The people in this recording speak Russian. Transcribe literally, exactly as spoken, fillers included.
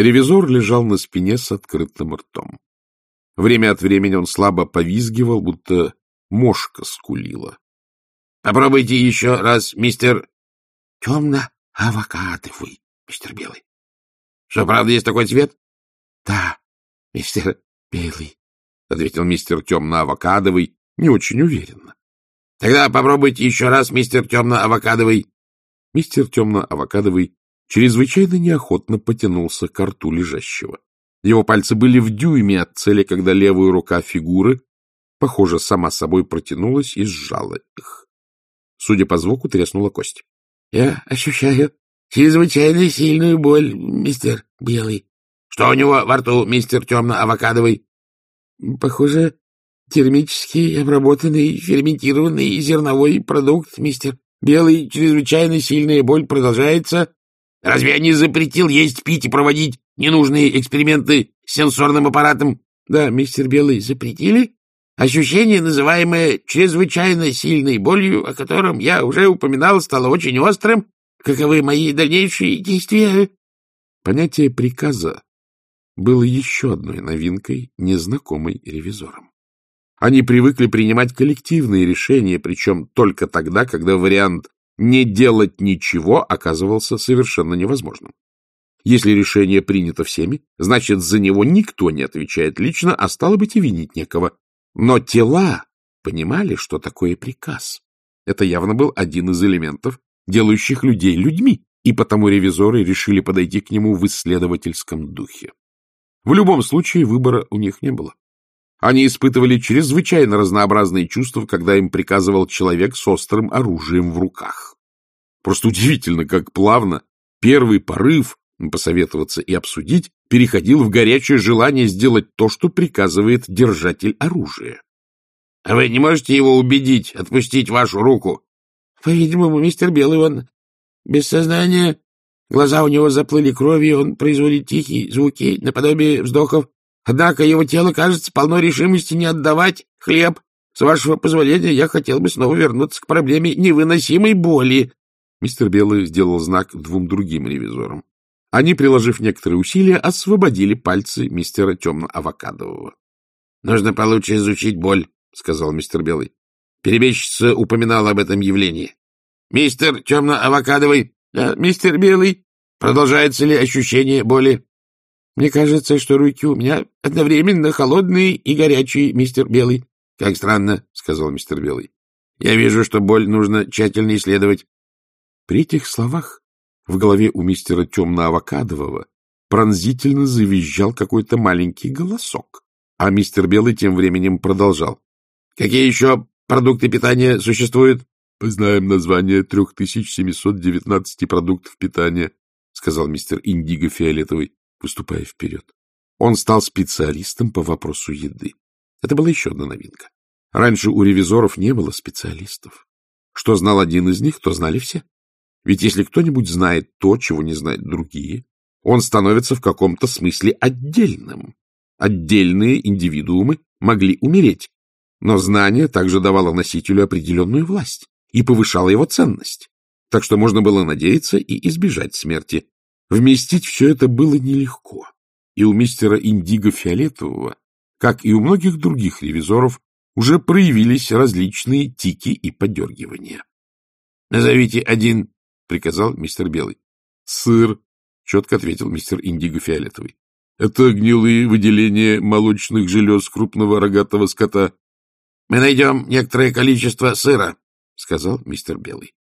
Ревизор лежал на спине с открытым ртом. Время от времени он слабо повизгивал, будто мошка скулила. — Попробуйте еще раз, мистер... — Темно-авокадовый, мистер Белый. — Что, правда, есть такой цвет? — Да, мистер Белый, — ответил мистер Темно-авокадовый не очень уверенно. — Тогда попробуйте еще раз, мистер Темно-авокадовый. Мистер Темно-авокадовый чрезвычайно неохотно потянулся к рту лежащего. Его пальцы были в дюйме от цели, когда левая рука фигуры, похоже, сама собой протянулась и сжала их. Судя по звуку, треснула кость. — Я ощущаю чрезвычайно сильную боль, мистер Белый. — Что у него во рту, мистер Темно-авокадовый? — Похоже, термически обработанный ферментированный зерновой продукт, мистер Белый. Чрезвычайно сильная боль продолжается. — Разве я не запретил есть, пить и проводить ненужные эксперименты с сенсорным аппаратом? — Да, мистер Белый, запретили. Ощущение, называемое чрезвычайно сильной болью, о котором я уже упоминал, стало очень острым. Каковы мои дальнейшие действия? Понятие приказа было еще одной новинкой, незнакомой ревизорам. Они привыкли принимать коллективные решения, причем только тогда, когда вариант «не делать ничего» оказывался совершенно невозможным. Если решение принято всеми, значит, за него никто не отвечает лично, а стало быть, и винить некого. Но тела понимали, что такое приказ. Это явно был один из элементов, делающих людей людьми, и потому ревизоры решили подойти к нему в исследовательском духе. В любом случае выбора у них не было. Они испытывали чрезвычайно разнообразные чувства, когда им приказывал человек с острым оружием в руках. Просто удивительно, как плавно первый порыв посоветоваться и обсудить переходил в горячее желание сделать то, что приказывает держатель оружия. — А вы не можете его убедить отпустить вашу руку? — По-видимому, мистер Белый, он без сознания. Глаза у него заплыли кровью, он производит тихие звуки, наподобие вздохов. Однако его тело, кажется, полно решимости не отдавать хлеб. С вашего позволения, я хотел бы снова вернуться к проблеме невыносимой боли. Мистер Белый сделал знак двум другим ревизорам. Они, приложив некоторые усилия, освободили пальцы мистера Темно-авокадового. — Нужно получше изучить боль, — сказал мистер Белый. Перебежчица упоминала об этом явлении. — Мистер Темно-авокадовый, а, мистер Белый, продолжается ли ощущение боли? — Мне кажется, что руки у меня одновременно холодные и горячие, мистер Белый. — Как странно, — сказал мистер Белый. — Я вижу, что боль нужно тщательно исследовать. При этих словах в голове у мистера Темно-авокадового пронзительно завизжал какой-то маленький голосок, а мистер Белый тем временем продолжал. — Какие еще продукты питания существуют? — Познаем название трех тысяч семисот девятнадцати продуктов питания, — сказал мистер Индиго-фиолетовый, выступая вперед. Он стал специалистом по вопросу еды. Это была еще одна новинка. Раньше у ревизоров не было специалистов. Что знал один из них, то знали все. Ведь если кто-нибудь знает то, чего не знают другие, он становится в каком-то смысле отдельным. Отдельные индивидуумы могли умереть, но знание также давало носителю определенную власть и повышало его ценность. Так что можно было надеяться и избежать смерти. Вместить все это было нелегко. И у мистера Индиго-фиолетового, как и у многих других ревизоров, уже проявились различные тики и подергивания. — Назовите один, — приказал мистер Белый. — Сыр, — четко ответил мистер Индиго-фиолетовый. — Это гнилые выделения молочных желез крупного рогатого скота. — Мы найдем некоторое количество сыра, — сказал мистер Белый.